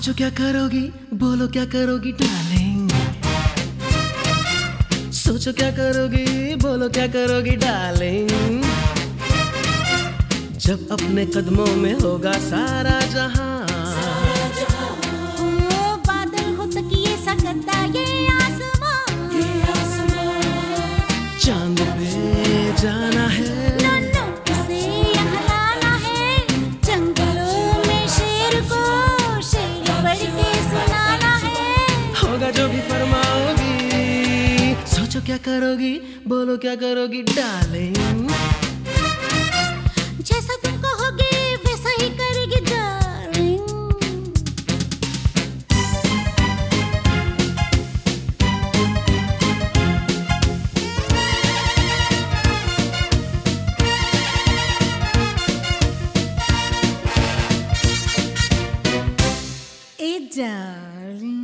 सोचो क्या करोगी, बोलो क्या करोगी डार्लिंग। सोचो क्या करोगी, बोलो क्या करोगी डार्लिंग। जब अपने कदमों में होगा सारा जहां, बादल हो तकिए सा गद्दा ये आसमां, चांद पे जाना है, उसे यहाँ लाना है, जंगलों में शेर को शेर बढ़ के सुनाना है। होगा जो भी फरमाओगी। सोचो क्या करोगी, बोलो क्या करोगी डार्लिंग। जैसा तुम कहोगे वैसा ही करेगी डार्लिंग। ए डार्लिंग,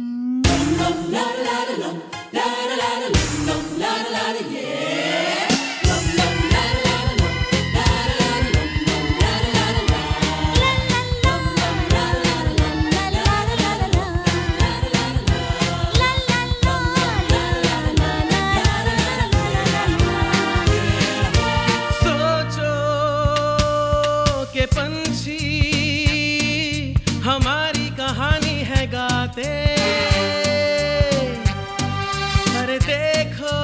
पंछी हमारी कहानी है गाते, अरे देखो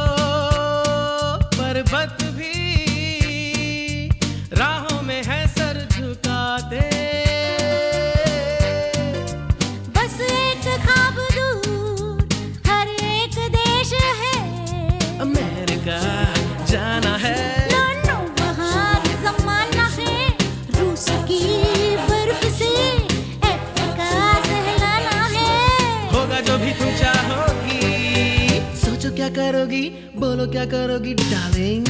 पर्वत भी राहों में है सर झुकाते। बस एक ख्वाब दूर हर एक देश है, अमेरिका जाना है, क्या करोगी, बोलो क्या करोगी डार्लिंग।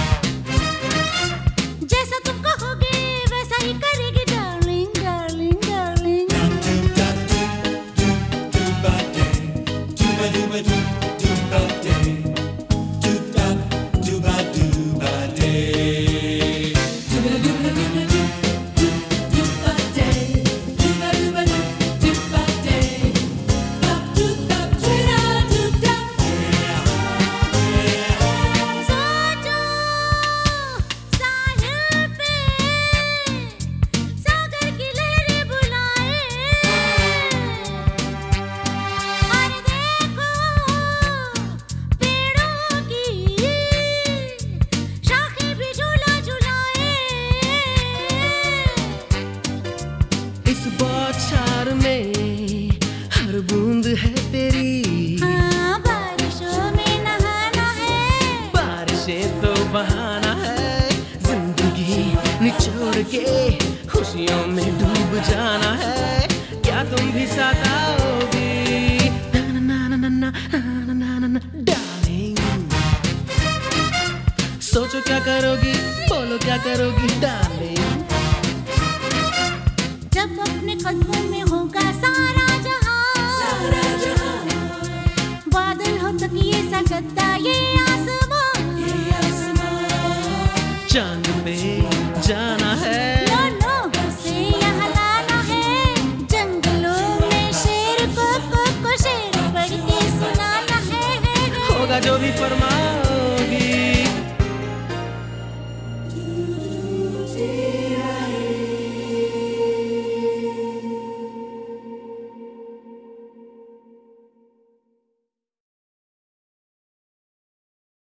जैसा तुम कहोगे वैसा ही करेगी डार्लिंग, डार्लिंग, डार्लिंग। इस बौछार में हर बूंद है तेरी, हाँ, बारिशों में नहाना है, बारिशें तो बहाना है, जिंदगी निचोड़ के खुशियों में डूब जाना है। क्या तुम भी साथ आओगी डार्लिंग। सोचो क्या करोगी, बोलो क्या करोगी डार्लिंग। जब अपने कदमों में होगा सारा जहां, बादल हो तकिए सा गद्दा ये आसमां, चांद पे जाना है, उसे यहाँ लाना है, जंगलों में शेर को शेर बढ़ के सुनाना है। होगा जो भी फरमा